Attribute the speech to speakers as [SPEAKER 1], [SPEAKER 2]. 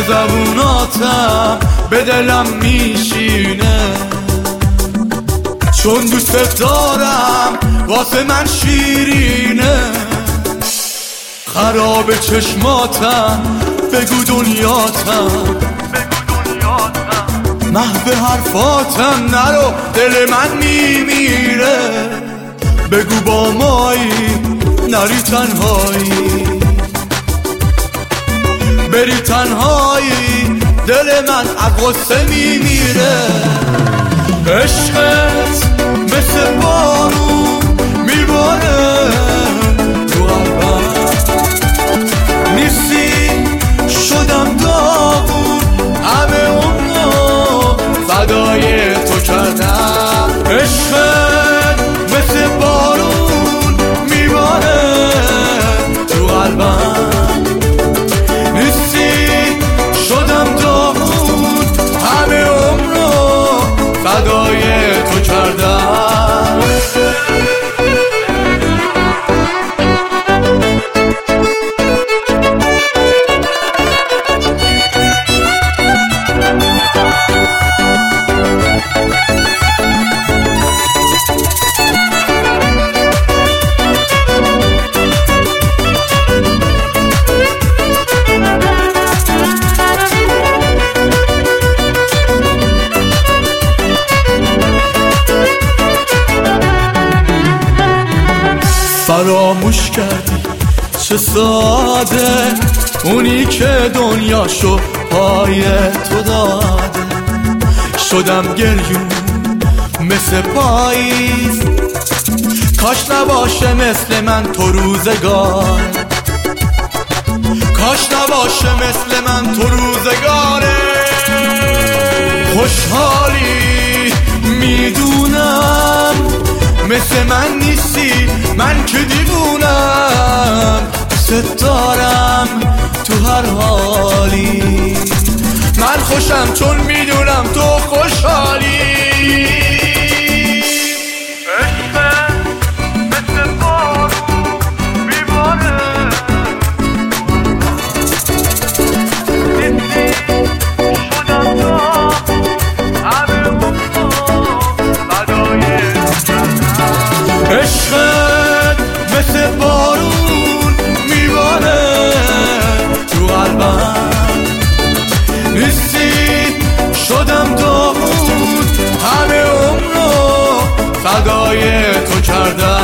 [SPEAKER 1] زبوناتم به دلم میشینه، چون دوست دارم واسه من شیرینه. خراب چشماتم بگو دنیاتم، محو حرفاتم نرو دل من میمیره. بگو با مایی نری تنهایی، بری تنهایی دل من عقصه میمیره. عشقت مثل بارون میباره تو قلبم، نیستی شدم داغون، همه عمرو فدای تو کردم. عشقت مثل بارون میباره تو قلبم، نیستی شدم داغون، همه عمرو فدای تو کردم. فراموش کردی چه ساده اونی که دنیاشو پای تو داده. شدم گریون مثل پاییز، کاش نباشه مثل من تو روزگار، کاش نباشه مثل من تو روزگاره. خوشحالی میدونم مثل من نیستی، من که دیوونم دوست دارم تو هر حالی. من خوشم چون میدونم تو خوشحالی. عشقت مثل بارون میباره تو قلبم، نیستی شدم داغون، همه عمرو فدای تو کردم.